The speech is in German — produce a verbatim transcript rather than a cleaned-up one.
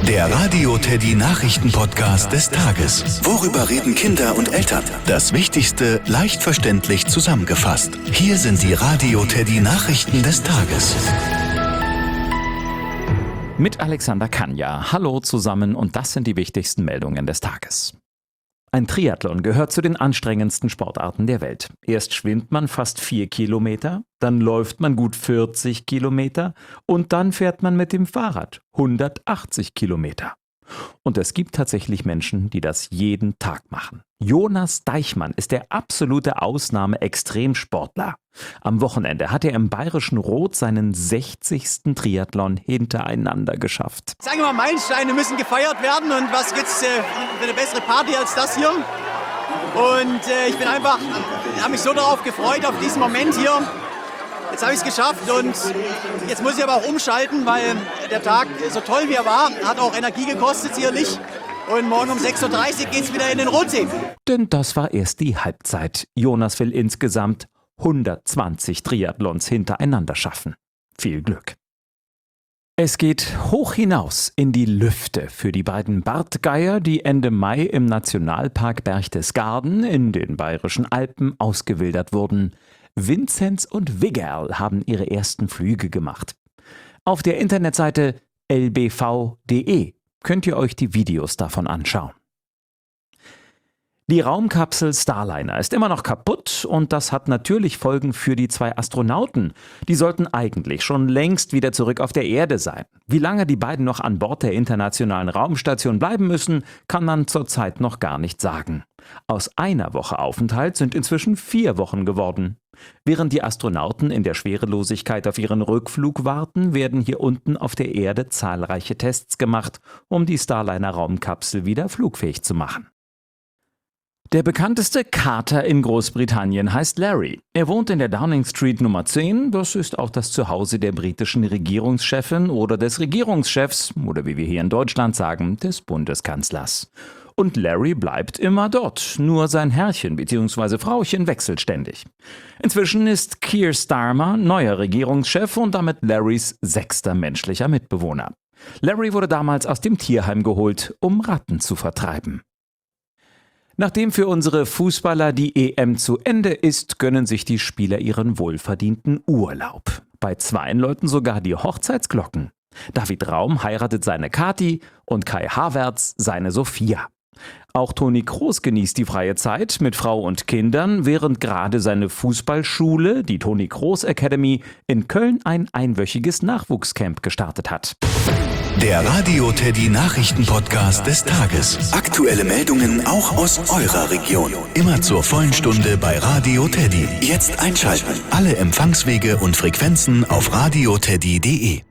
Der Radio Teddy Nachrichten-Podcast des Tages. Worüber reden Kinder und Eltern? Das Wichtigste leicht verständlich zusammengefasst. Hier sind die Radio Teddy Nachrichten des Tages. Mit Alexander Kanja. Hallo zusammen und das sind die wichtigsten Meldungen des Tages. Ein Triathlon gehört zu den anstrengendsten Sportarten der Welt. Erst schwimmt man fast vier Kilometer, dann läuft man gut vierzig Kilometer und dann fährt man mit dem Fahrrad hundertachtzig Kilometer. Und es gibt tatsächlich Menschen, die das jeden Tag machen. Jonas Deichmann ist der absolute Ausnahme-Extremsportler. Am Wochenende hat er im Bayerischen Rot seinen sechzigsten Triathlon hintereinander geschafft. Sagen wir mal, Meilensteine müssen gefeiert werden und was gibt's äh, für eine bessere Party als das hier? Und äh, ich bin einfach, habe mich so darauf gefreut, auf diesen Moment hier. Jetzt habe ich es geschafft und jetzt muss ich aber auch umschalten, weil der Tag, so toll wie er war, hat auch Energie gekostet sicherlich. Und morgen um sechs Uhr dreißig geht es wieder in den Rotsee. Denn das war erst die Halbzeit. Jonas will insgesamt hundertzwanzig Triathlons hintereinander schaffen. Viel Glück. Es geht hoch hinaus in die Lüfte für die beiden Bartgeier, die Ende Mai im Nationalpark Berchtesgaden in den Bayerischen Alpen ausgewildert wurden. Vinzenz und Wiggerl haben ihre ersten Flüge gemacht. Auf der Internetseite l b v punkt d e könnt ihr euch die Videos davon anschauen. Die Raumkapsel Starliner ist immer noch kaputt und das hat natürlich Folgen für die zwei Astronauten. Die sollten eigentlich schon längst wieder zurück auf der Erde sein. Wie lange die beiden noch an Bord der Internationalen Raumstation bleiben müssen, kann man zurzeit noch gar nicht sagen. Aus einer Woche Aufenthalt sind inzwischen vier Wochen geworden. Während die Astronauten in der Schwerelosigkeit auf ihren Rückflug warten, werden hier unten auf der Erde zahlreiche Tests gemacht, um die Starliner-Raumkapsel wieder flugfähig zu machen. Der bekannteste Kater in Großbritannien heißt Larry. Er wohnt in der Downing Street Nummer zehn. Das ist auch das Zuhause der britischen Regierungschefin oder des Regierungschefs oder wie wir hier in Deutschland sagen, des Bundeskanzlers. Und Larry bleibt immer dort, nur sein Herrchen bzw. Frauchen wechselt ständig. Inzwischen ist Keir Starmer neuer Regierungschef und damit Larrys sechster menschlicher Mitbewohner. Larry wurde damals aus dem Tierheim geholt, um Ratten zu vertreiben. Nachdem für unsere Fußballer die E M zu Ende ist, gönnen sich die Spieler ihren wohlverdienten Urlaub. Bei zweien läuten sogar die Hochzeitsglocken. David Raum heiratet seine Kathi und Kai Havertz seine Sophia. Auch Toni Kroos genießt die freie Zeit mit Frau und Kindern, während gerade seine Fußballschule, die Toni Kroos Academy, in Köln ein einwöchiges Nachwuchscamp gestartet hat. Der Radio Teddy Nachrichten-Podcast des Tages. Aktuelle Meldungen auch aus eurer Region. Immer zur vollen Stunde bei Radio Teddy. Jetzt einschalten. Alle Empfangswege und Frequenzen auf radio teddy punkt de.